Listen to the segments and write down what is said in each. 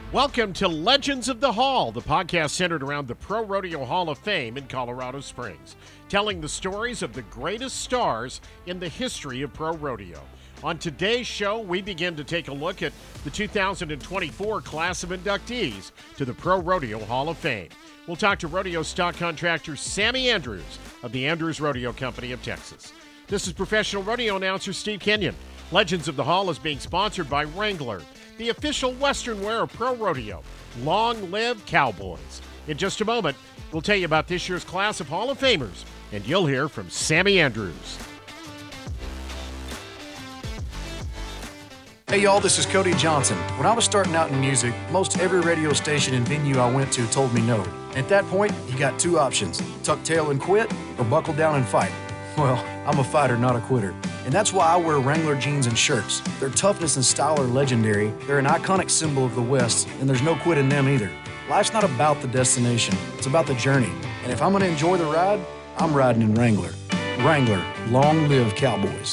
Welcome to Legends of the Hall, the podcast centered around the Pro Rodeo Hall of Fame in Colorado Springs, telling the stories of the greatest stars in the history of pro rodeo. On today's show, we begin to take a look at the 2024 class of inductees to the Pro Rodeo Hall of Fame. We'll talk to rodeo stock contractor Sammy Andrews of the Andrews Rodeo Company of Texas. This is professional rodeo announcer Steve Kenyon. Legends of the Hall is being sponsored by Wrangler, the official Western wear of pro rodeo. Long live Cowboys. In just a moment, we'll tell you about this year's class of Hall of Famers, and you'll hear from Sammy Andrews. Hey y'all, this is Cody Johnson. When I was starting out in music, most every radio station and venue I went to told me no. At that point, you got two options: tuck tail and quit, or buckle down and fight. Well, I'm a fighter, not a quitter. And that's why I wear Wrangler jeans and shirts. Their toughness and style are legendary. They're an iconic symbol of the West, and there's no quit in them either. Life's not about the destination, it's about the journey. And if I'm gonna enjoy the ride, I'm riding in Wrangler. Wrangler, long live Cowboys.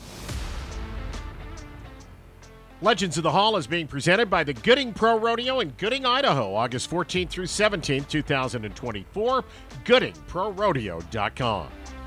Legends of the Hall is being presented by the Gooding Pro Rodeo in Gooding, Idaho, August 14th through 17th, 2024, GoodingProRodeo.com.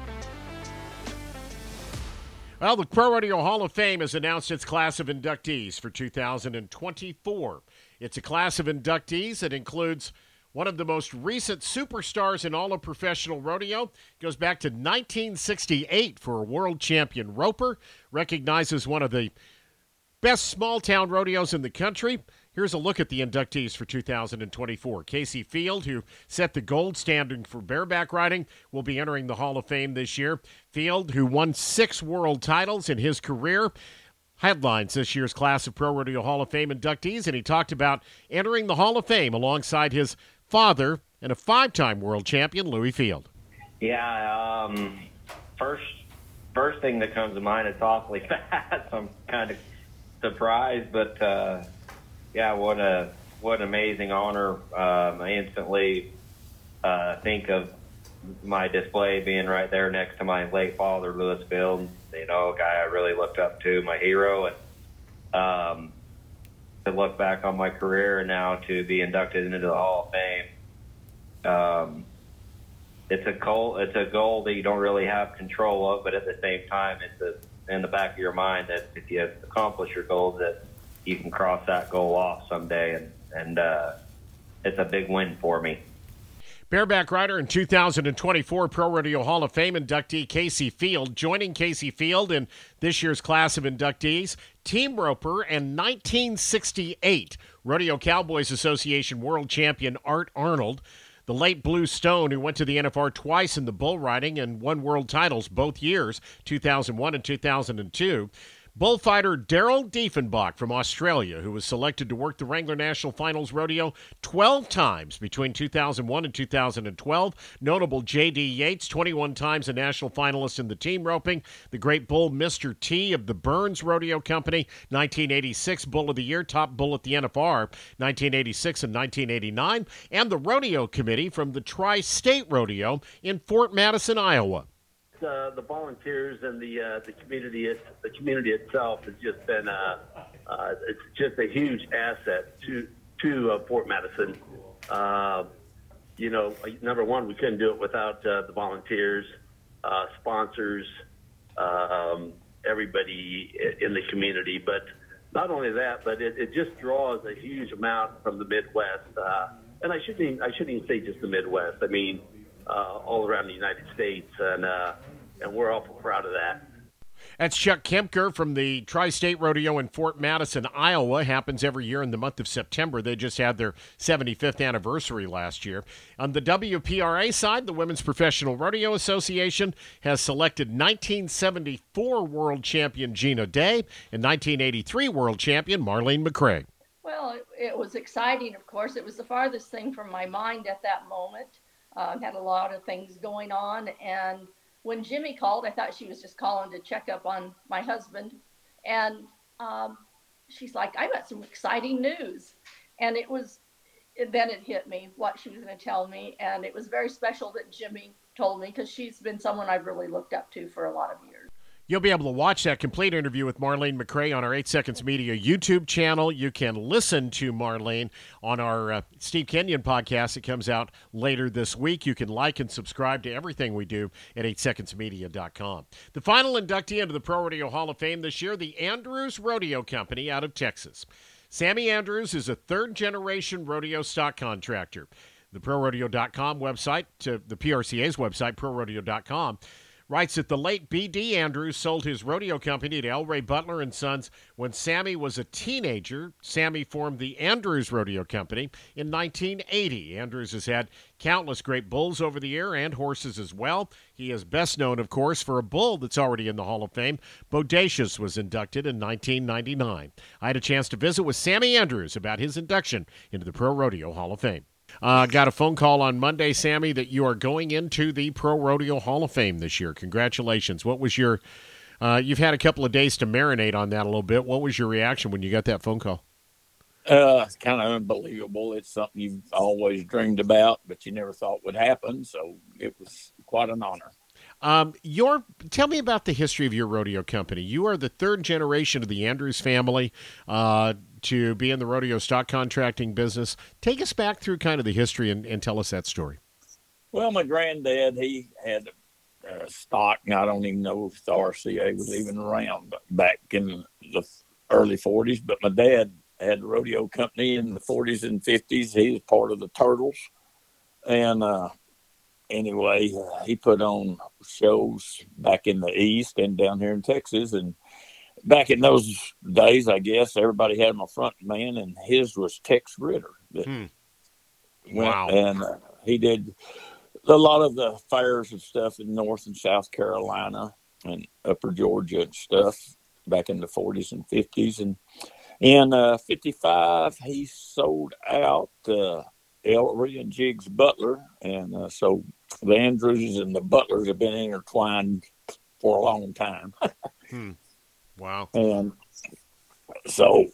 Well, the Pro Rodeo Hall of Fame has announced its class of inductees for 2024. It's a class of inductees that includes one of the most recent superstars in all of professional rodeo. It goes back to 1968 for a world champion roper, recognized as one of the best small-town rodeos in the country. Here's a look at the inductees for 2024. Casey Field, who set the gold standard for bareback riding, will be entering the Hall of Fame this year. Field, who won 6 world titles in his career, headlines this year's class of Pro Rodeo Hall of Fame inductees, and he talked about entering the Hall of Fame alongside his father and a 5-time world champion, Louis Field. Yeah, first thing that comes to mind, it's awfully fast. I'm kind of surprised, but yeah, what an amazing honor. I instantly think of my display being right there next to my late father, Louis Field, a guy I really looked up to, my hero, and to look back on my career and now to be inducted into the Hall of Fame. It's a goal that you don't really have control of, but at the same time, it's in the back of your mind that if you accomplish your goals, that you can cross that goal off someday, and it's a big win for me. Bareback rider and 2024 Pro Rodeo Hall of Fame inductee Casey Field. Joining Casey Field in this year's class of inductees, team roper and 1968 Rodeo Cowboys Association world champion Art Arnold, the late Blue Stone, who went to the NFR twice in the bull riding and won world titles both years, 2001 and 2002. Bullfighter Daryl Diefenbach from Australia, who was selected to work the Wrangler National Finals Rodeo 12 times between 2001 and 2012. Notable J.D. Yates, 21 times a national finalist in the team roping. The great bull Mr. T of the Burns Rodeo Company, 1986 Bull of the Year, top bull at the NFR, 1986 and 1989. And the Rodeo Committee from the Tri-State Rodeo in Fort Madison, Iowa. The volunteers and the community itself has just been it's just a huge asset to Fort Madison. Number one, we couldn't do it without the volunteers, sponsors, everybody in the community. But not only that, but it just draws a huge amount from the Midwest. And I shouldn't even say just the Midwest. I mean, all around the United States, and we're awful proud of that. That's Chuck Kempker from the Tri-State Rodeo in Fort Madison, Iowa. Happens every year in the month of September. They just had their 75th anniversary last year. On the WPRA side, the Women's Professional Rodeo Association has selected 1974 world champion Gina Day and 1983 world champion Marlene McCraig. Well, it was exciting, of course. It was the farthest thing from my mind at that moment. Had a lot of things going on, and when Jimmy called, I thought she was just calling to check up on my husband, and she's like, "I've got some exciting news," and then it hit me what she was going to tell me, and it was very special that Jimmy told me, because she's been someone I've really looked up to for a lot of years. You'll be able to watch that complete interview with Marlene McRae on our 8 Seconds Media YouTube channel. You can listen to Marlene on our Steve Kenyon podcast. It comes out later this week. You can like and subscribe to everything we do at 8secondsmedia.com. The final inductee into the Pro Rodeo Hall of Fame this year, the Andrews Rodeo Company out of Texas. Sammy Andrews is a third-generation rodeo stock contractor. The ProRodeo.com website, the PRCA's website, ProRodeo.com, writes that the late B.D. Andrews sold his rodeo company to L. Ray Butler and Sons when Sammy was a teenager. Sammy formed the Andrews Rodeo Company in 1980. Andrews has had countless great bulls over the year and horses as well. He is best known, of course, for a bull that's already in the Hall of Fame. Bodacious was inducted in 1999. I had a chance to visit with Sammy Andrews about his induction into the Pro Rodeo Hall of Fame. Got a phone call on Monday, Sammy, that you are going into the Pro Rodeo Hall of Fame this year. Congratulations. What was your you've had a couple of days to marinate on that a little bit. What was your reaction when you got that phone call? It's kind of unbelievable. It's something you've always dreamed about, but you never thought would happen. So it was quite an honor. Tell me about the history of your rodeo company. You are the third generation of the Andrews family to be in the rodeo stock contracting business. Take us back through kind of the history and tell us that story. Well, my granddad, he had stock. I don't even know if the RCA was even around back in the early 40s, but my dad had a rodeo company in the 40s and 50s. He was part of the Turtles. And anyway, he put on shows back in the East and down here in Texas. And back in those days, I guess, everybody had my front man, and his was Tex Ritter. Wow. And he did a lot of the fairs and stuff in North and South Carolina and Upper Georgia and stuff back in the 40s and 50s. And in 55, he sold out Ellery and Jiggs Butler. And so the Andrews and the Butlers have been intertwined for a long time. Wow. And so,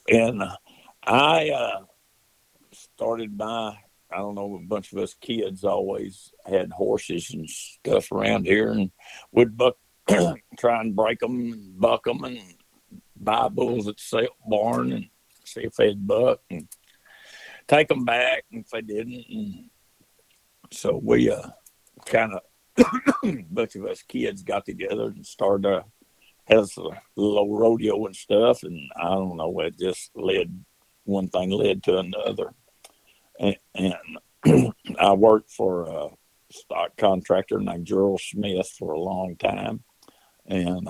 I started I don't know, a bunch of us kids always had horses and stuff around here, and would try and break them and buck them and buy bulls at the sale barn and see if they'd buck and take them back if they didn't. And so we kind of, a bunch of us kids got together and started has a little rodeo and stuff, and I don't know, it just one thing led to another. And I worked for a stock contractor named Gerald Smith for a long time, and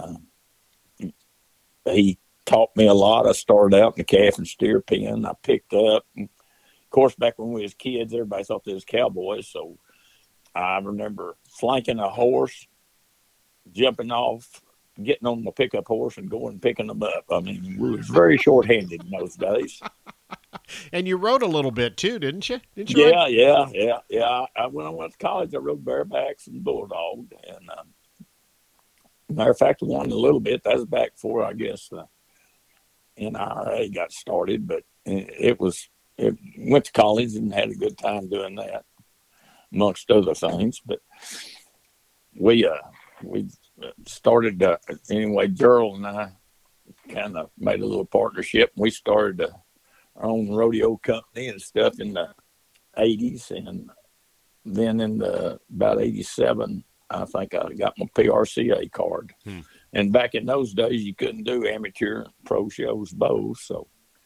he taught me a lot. I started out in the calf and steer pen. I picked up, and of course, back when we was kids, everybody thought they was cowboys, so I remember flanking a horse, jumping off, getting on my pickup horse and going and picking them up. I mean, we was very short-handed in those days. And you rode a little bit too, didn't you? Yeah. When I went to college, I rode barebacks and bulldog. And matter of fact, I won a little bit. That was back before, I guess, the NRA got started. But it went to college and had a good time doing that, amongst other things. But we started anyway. Gerald and I kind of made a little partnership. We started our own rodeo company and stuff in the 80s, and then in about 87, I think I got my PRCA card. And back in those days, you couldn't do amateur and pro shows both, so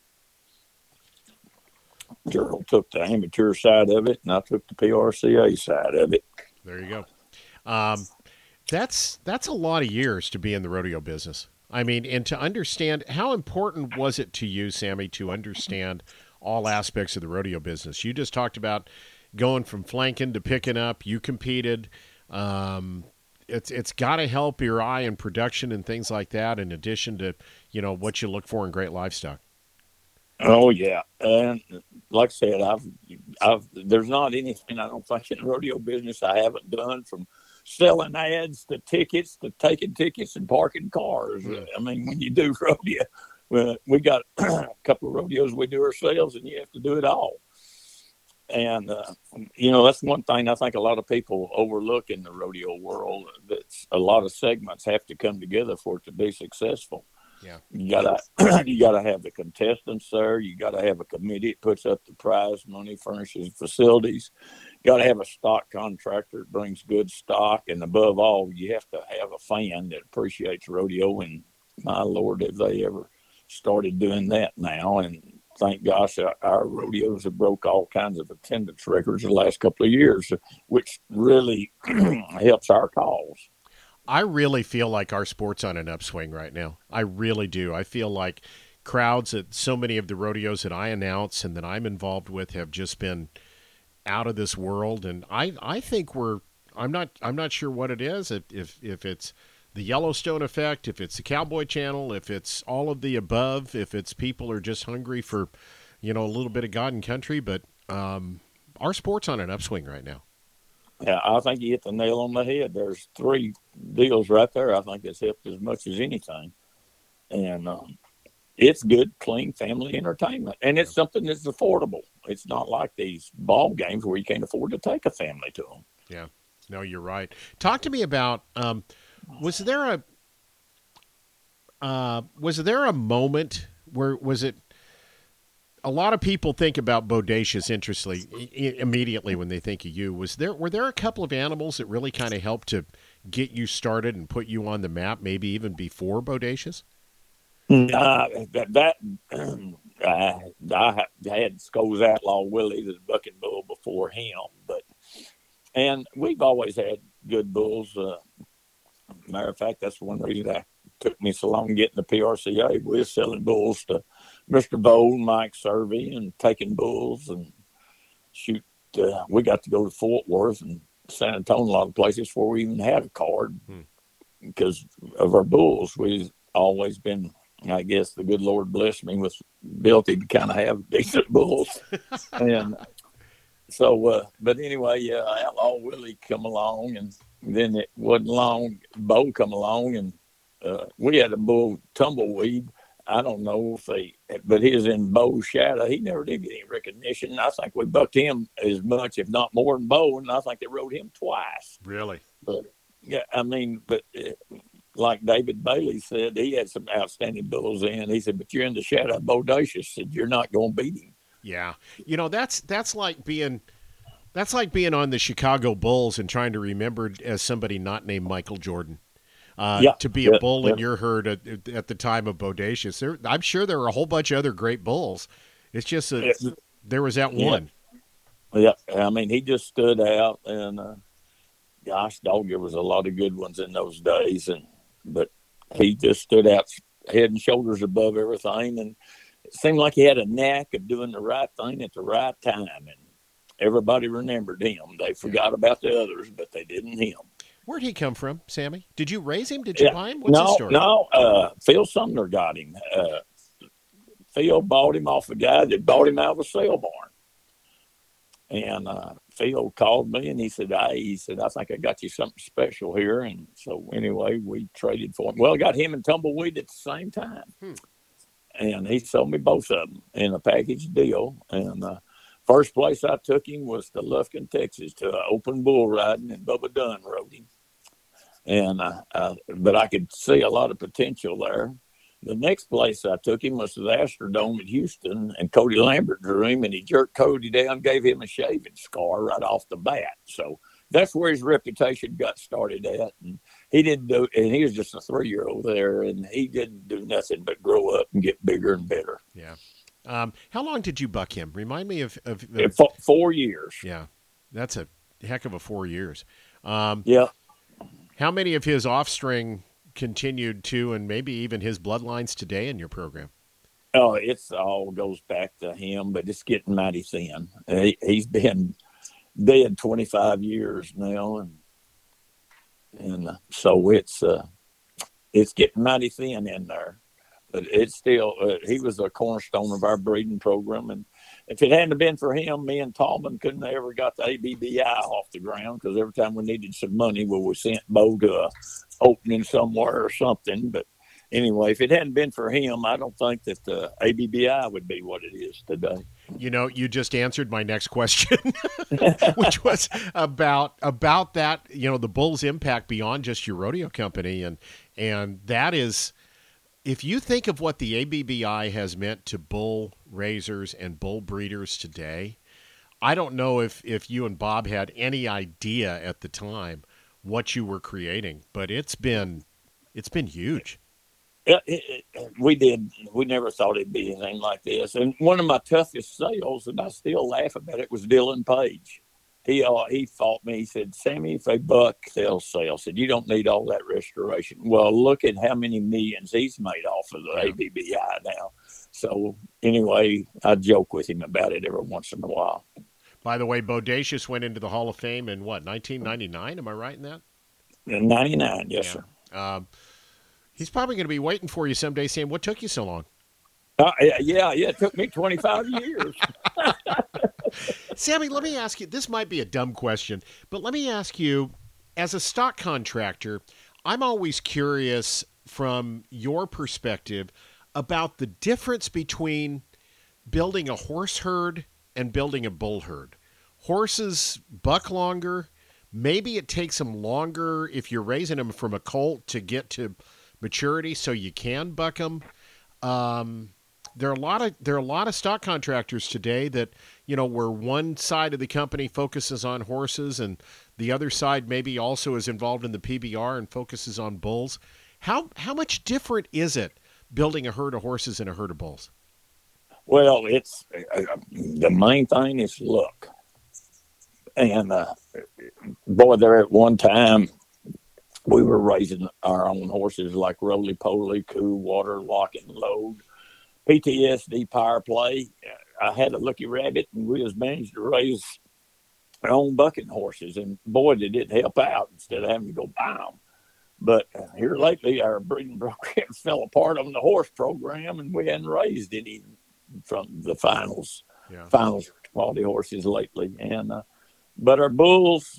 Gerald took the amateur side of it, and I took the PRCA side of it. There you go. That's a lot of years to be in the rodeo business. I mean, and to understand, how important was it to you, Sammy, to understand all aspects of the rodeo business? You just talked about going from flanking to picking up. You competed. It's got to help your eye in production and things like that, in addition to, what you look for in great livestock. Oh, yeah. And like I said, there's not anything, I don't think, in the rodeo business I haven't done, from selling ads to tickets to taking tickets and parking cars. I mean, when you do rodeo, we got a couple of rodeos we do ourselves, and you have to do it all. And, that's one thing I think a lot of people overlook in the rodeo world. That's a lot of segments have to come together for it to be successful. Yeah. You gotta you gotta have the contestants there. You gotta have a committee that puts up the prize money, furnishes facilities. You gotta have a stock contractor that brings good stock, and above all, you have to have a fan that appreciates rodeo. And my Lord, have they ever started doing that now? And thank gosh, our rodeos have broke all kinds of attendance records the last couple of years, which really helps our cause. I really feel like our sport's on an upswing right now. I really do. I feel like crowds at so many of the rodeos that I announce and that I'm involved with have just been out of this world. And I think I'm not sure what it is. If it's the Yellowstone effect, if it's the Cowboy Channel, if it's all of the above, if it's people are just hungry for, a little bit of God and country. But our sport's on an upswing right now. Yeah, I think you hit the nail on the head. There's three deals right there I think that's helped as much as anything. And it's good, clean family entertainment. And it's something that's affordable. It's not like these ball games where you can't afford to take a family to them. Yeah. No, you're right. Talk to me about was there a moment where a lot of people think about Bodacious immediately when they think of you. Were there a couple of animals that really kind of helped to get you started and put you on the map, maybe even before Bodacious? I had Sco's Outlaw Willie, the bucking bull, before him, and we've always had good bulls. Matter of fact, that's one reason that took me so long getting the PRCA. We were selling bulls to Mr. Bowl, Mike Servey, and taking bulls and shoot. We got to go to Fort Worth and San Antonio, a lot of places before we even had a card because of our bulls. We've always been, I guess, the good Lord blessed me with ability to kind of have decent bulls. And so, but anyway, yeah, Outlaw Willie come along, and then it wasn't long, Bo come along, and we had a bull, Tumbleweed. I don't know but he was in Bo's shadow. He never did get any recognition. I think we bucked him as much, if not more, than Bo, and I think they rode him twice. Really? But yeah, like David Bailey said, he had some outstanding bulls in. He said, but you're in the shadow of Bodacious. Said you're not going to beat him. Yeah, that's like being on the Chicago Bulls and trying to remember as somebody not named Michael Jordan. To be a bull in your herd at the time of Bodacious. I'm sure there were a whole bunch of other great bulls. It's just there was that one. Yeah, I mean, he just stood out, and gosh, dog, there was a lot of good ones in those days, but he just stood out head and shoulders above everything, and it seemed like he had a knack of doing the right thing at the right time, and everybody remembered him. They forgot about the others, but they didn't him. Where'd he come from, Sammy? Did you raise him? Did you buy him? What's his story? No, Phil Sumner got him. Phil bought him off a guy that bought him out of a sale barn. And Phil called me, and he said, I think I got you something special here. And so anyway, we traded for him. Well, I got him and Tumbleweed at the same time. And he sold me both of them in a package deal. And first place I took him was to Lufkin, Texas, to open bull riding, and Bubba Dunn rode him. And but I could see a lot of potential there. The next place I took him was to the Astrodome in Houston, and Cody Lambert drew him, and he jerked Cody down, gave him a shaving scar right off the bat. So that's where his reputation got started at. And he didn't do, and he was just a 3-year-old there, and he didn't do nothing but grow up and get bigger and better. Yeah. How long did you buck him? Remind me of 4 years. Yeah, that's a heck of a 4 years. Yeah. How many of his offspring continued to, and maybe even his bloodlines today in your program? Oh, it's all goes back to him, but it's getting mighty thin. He's been dead 25 years now, and so it's getting mighty thin in there. But it's still, he was a cornerstone of our breeding program. And if it hadn't been for him, me and Tallman couldn't have ever got the ABBI off the ground, because every time we needed some money, we sent Bo to a opening somewhere or something. But anyway, if it hadn't been for him, I don't think that the ABBI would be what it is today. You know, you just answered my next question, which was about that. You know, the bull's impact beyond just your rodeo company, and that is, if you think of what the ABBI has meant to bull raisers and bull breeders today, I don't know if you and Bob had any idea at the time what you were creating, but it's been huge. We did. We never thought it'd be anything like this. And one of my toughest sales, and I still laugh about it, was Dylan Page. He fought me. He said, "Sammy, if a buck, they'll sell." I said, "You don't need all that restoration." Well, look at how many millions he's made off of the ABBI now. So anyway, I joke with him about it every once in a while. By the way, Bodacious went into the Hall of Fame in what, 1999? Am I right in that? 99, yes, sir. He's probably going to be waiting for you someday saying, "What took you so long?" Yeah, it took me 25 years. Sammy, let me ask you, this might be a dumb question, but let me ask you, as a stock contractor, I'm always curious from your perspective about the difference between building a horse herd and building a bull herd. Horses buck longer. Maybe it takes them longer if you're raising them from a colt to get to maturity, so you can buck them. There are a lot of stock contractors today that, you know, where one side of the company focuses on horses and the other side maybe also is involved in the PBR and focuses on bulls. How much different is it building a herd of horses and a herd of bulls? Well, it's the main thing is luck. And boy, there at one time we were raising our own horses like Roly Poly, Cool Water, Lock and Load, PTSD, Power Play. I had a Lucky Rabbit, and we was managed to raise our own bucking horses. And boy, did it help out instead of having to go buy them. But here lately, our breeding program fell apart on the horse program, and we hadn't raised any from the finals quality horses lately. And but our bulls,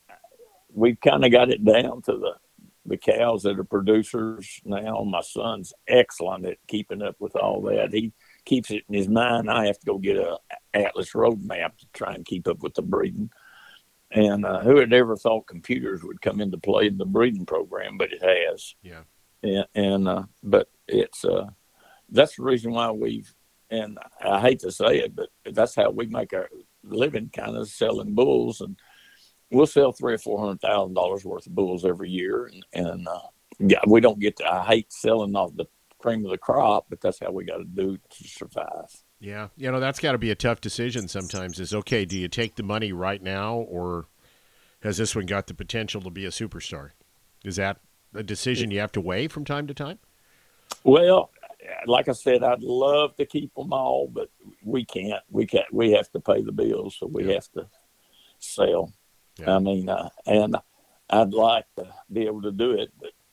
we've kind of got it down to the cows that are producers now. My son's excellent at keeping up with all that. He keeps it in his mind. I have to go get a Atlas road map to try and keep up with the breeding. And who had ever thought computers would come into play in the breeding program, but it has. Yeah. But it's that's the reason why and I hate to say it, but that's how we make our living, kind of selling bulls. And we'll sell $300,000 or $400,000 worth of bulls every year. And we don't get to, I hate selling off the cream of the crop, but that's how we got to do to survive. Yeah. You know, that's got to be a tough decision sometimes is, okay, do you take the money right now, or has this one got the potential to be a superstar? Is that a decision you have to weigh from time to time? Well, like I said, I'd love to keep them all, but we can't. We have to pay the bills, so we have to sell. Yeah. I mean, and I'd like to be able to do it, but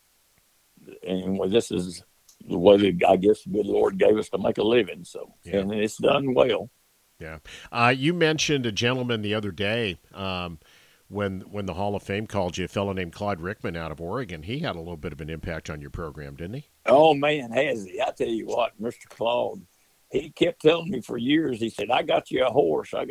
anyway, this is the way I guess the good Lord gave us to make a living. So, and it's done well. Yeah. You mentioned a gentleman the other day when the Hall of Fame called you, a fellow named Claude Rickman out of Oregon. He had a little bit of an impact on your program, didn't he? Oh, man, has he? I tell you what, Mr. Claude, he kept telling me for years, he said, I got you a horse. And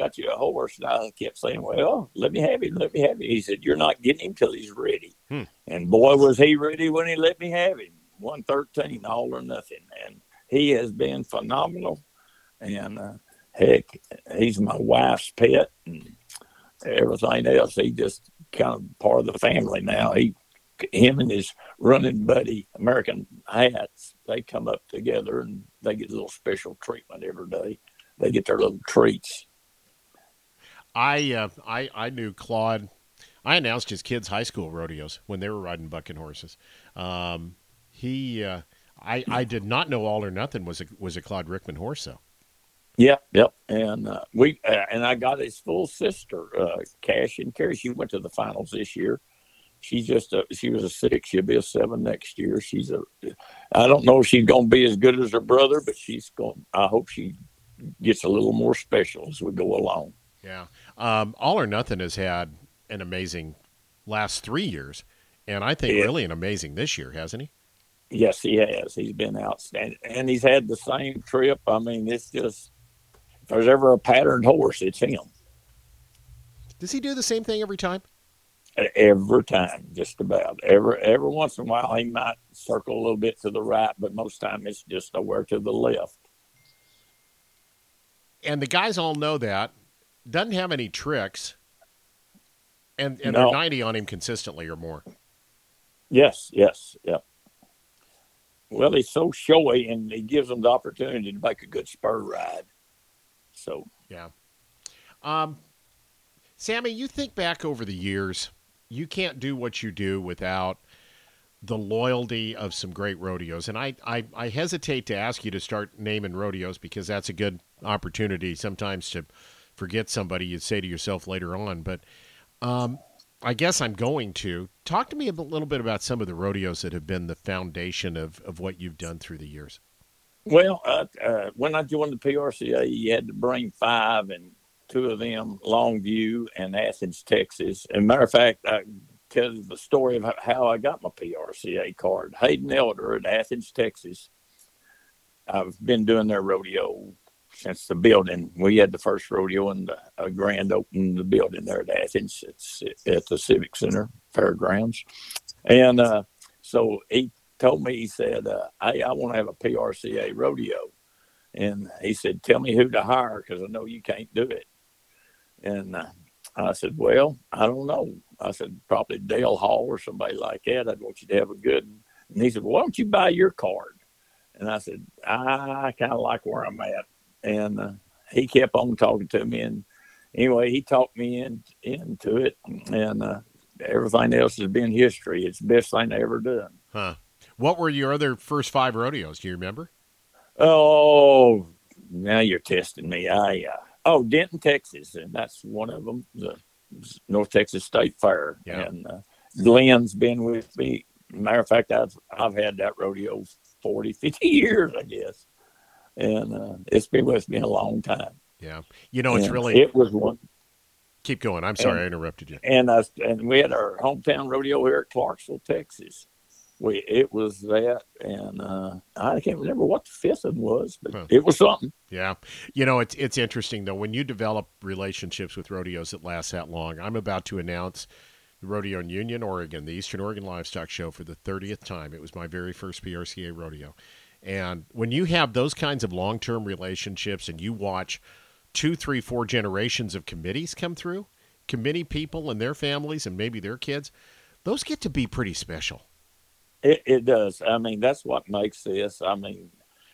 I kept saying, well, let me have him. He said, you're not getting him till he's ready. And boy, was he ready when he let me have him. 113, all or nothing. And he has been phenomenal. And heck, he's my wife's pet and everything else. He just kind of part of the family now. Him and his running buddy, American Hats, they come up together and they get a little special treatment every day. They get their little treats. I knew Claude. I announced his kids' high school rodeos when they were riding bucking horses. I did not know All or Nothing was a Claude Rickman horse, though. Yep. And and I got his full sister, Cash and Carrie. She went to the finals this year. She was a 6. She'll be a 7 next year. I don't know if she's going to be as good as her brother, but I hope she gets a little more special as we go along. Yeah. All or Nothing has had an amazing last 3 years, and I think really an amazing this year, hasn't he? Yes, he has. He's been outstanding, and he's had the same trip. I mean, it's just there's ever a patterned horse, it's him. Does he do the same thing every time? Every time, just about. Every once in a while, he might circle a little bit to the right, but most time it's just nowhere to the left. And the guys all know that. Doesn't have any tricks. And No. they're 90 on him consistently or more. Yes, yep. Well, he's so showy, and he gives them the opportunity to make a good spur ride. So, yeah. Sammy, you think back over the years, you can't do what you do without the loyalty of some great rodeos. And I hesitate to ask you to start naming rodeos because that's a good opportunity sometimes to forget somebody you'd say to yourself later on. But I guess I'm going to. Talk to me a little bit about some of the rodeos that have been the foundation of what you've done through the years. well, when I joined the PRCA, you had to bring 5, and 2 of them, Longview and Athens, Texas. And matter of fact, I tell you the story of how I got my PRCA card. Hayden Elder at Athens, Texas. I've been doing their rodeo since the building. We had the first rodeo and a grand opening the building there at Athens. It's at the Civic Center Fairgrounds. And so he told me, he said, hey, I want to have a PRCA rodeo. And he said, tell me who to hire because I know you can't do it. And I said, well, I don't know. I said, probably Dale Hall or somebody like that. I'd want you to have a good. And he said, well, why don't you buy your card? And I said, I kind of like where I'm at. And he kept on talking to me. And anyway, he talked me into it. And everything else has been history. It's the best thing I ever done. Huh. What were your other first 5 rodeos? Do you remember? Oh, now you're testing me. Denton, Texas, and that's one of them, the North Texas State Fair. Yeah. And Glenn's been with me. Matter of fact, I've had that rodeo 40, 50 years, I guess. And it's been with me a long time. Yeah. It's really... It was one. Keep going. I'm sorry I interrupted you. And we had our hometown rodeo here at Clarksville, Texas. It was that, and I can't remember what the 5th one was, but It was something. Yeah. It's interesting, though, when you develop relationships with rodeos that last that long. I'm about to announce the rodeo in Union, Oregon, the Eastern Oregon Livestock Show for the 30th time. It was my very first PRCA rodeo. And when you have those kinds of long-term relationships and you watch 2, 3, 4 generations of committees come through, committee people and their families and maybe their kids, those get to be pretty special. It does. I mean, that's what makes this. I mean,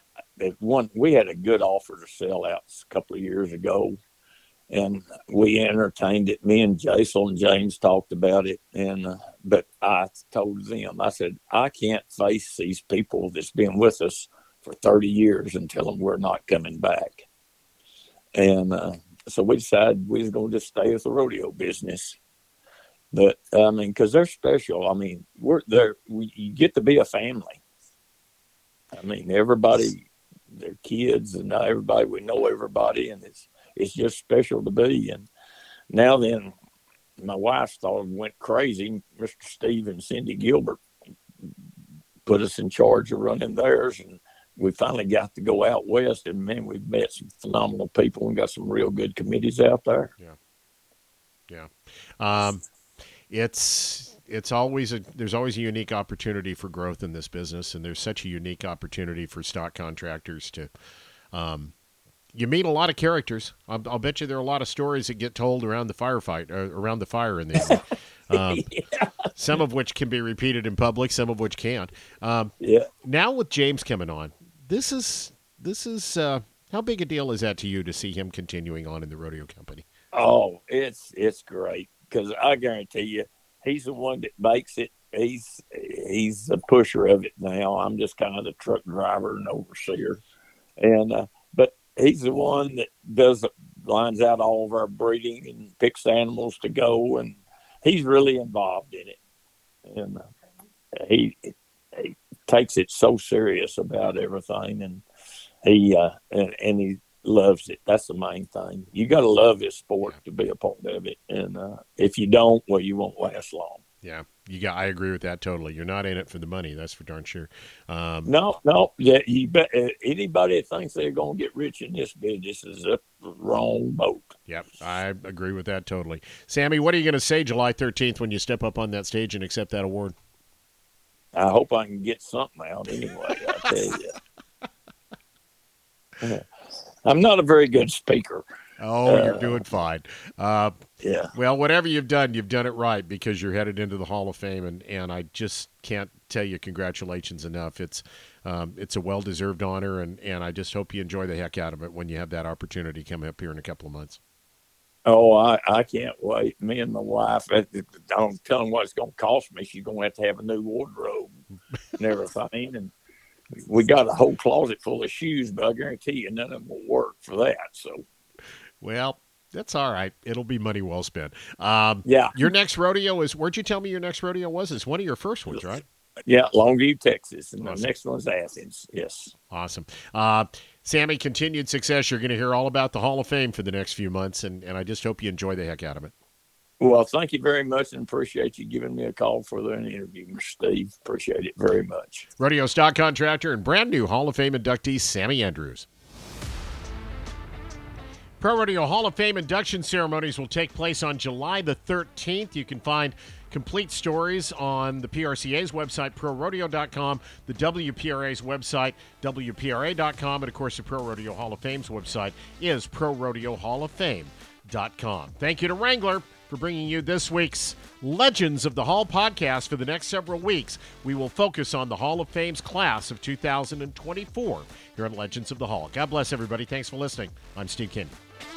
we had a good offer to sell out a couple of years ago, and we entertained it. Me and Jason and James talked about it, and but I told them, I said, I can't face these people that's been with us for 30 years and tell them we're not coming back. And so we decided we was going to just stay with the rodeo business. But, I mean, because they're special. I mean, we're there. You get to be a family. I mean, everybody, their kids, and everybody, we know everybody, and it's just special to be. And now then, my wife went crazy. Mr. Steve and Cindy Gilbert put us in charge of running theirs, and we finally got to go out west. And, man, we've met some phenomenal people and got some real good committees out there. Yeah. It's always there's always a unique opportunity for growth in this business, and there's such a unique opportunity for stock contractors to you meet a lot of characters. I'll bet you there are a lot of stories that get told around the firefight, around the fire in the Yeah. Some of which can be repeated in public, some of which can't. Yeah. Now with James coming on, this is how big a deal is that to you to see him continuing on in the rodeo company? Oh, it's great. Because I guarantee you, he's the one that makes it. He's the pusher of it now. I'm just kind of the truck driver and overseer, and but he's the one that lines out all of our breeding and picks animals to go, and he's really involved in it, and he takes it so serious about everything, and he loves it. That's the main thing. You got to love this sport to be a part of it. And if you don't, well, you won't last long. Yeah, I agree with that totally. You're not in it for the money, that's for darn sure. No. Yeah, you bet. Anybody that thinks they're going to get rich in this business is up the wrong boat. Yep, I agree with that totally. Sammy, what are you going to say July 13th when you step up on that stage and accept that award? I hope I can get something out anyway, I tell you. I'm not a very good speaker. Oh, you're doing fine. Yeah. Well, whatever you've done it right because you're headed into the Hall of Fame, and I just can't tell you congratulations enough. It's a well-deserved honor, and I just hope you enjoy the heck out of it when you have that opportunity come up here in a couple of months. Oh, I can't wait. Me and my wife, I don't tell them what it's going to cost me. She's going to have a new wardrobe and everything. And we got a whole closet full of shoes, but I guarantee you none of them will work for that. So, well, that's all right. It'll be money well spent. Yeah. Your next rodeo is, where'd you tell me your next rodeo was? It's one of your first ones, right? Yeah, Longview, Texas. And Awesome. The next one's Athens. Yes. Awesome. Sammy, continued success. You're going to hear all about the Hall of Fame for the next few months, and I just hope you enjoy the heck out of it. Well, thank you very much, and appreciate you giving me a call for the interview, Mr. Steve. Appreciate it very much. Rodeo stock contractor and brand new Hall of Fame inductee, Sammy Andrews. Pro Rodeo Hall of Fame induction ceremonies will take place on July the 13th. You can find complete stories on the PRCA's website, ProRodeo.com, the WPRA's website, WPRA.com, and, of course, the Pro Rodeo Hall of Fame's website is ProRodeoHallOfFame.com. Thank you to Wrangler for bringing you this week's Legends of the Hall podcast. For the next several weeks, we will focus on the Hall of Fame's class of 2024 here on Legends of the Hall. God bless everybody. Thanks for listening. I'm Steve King.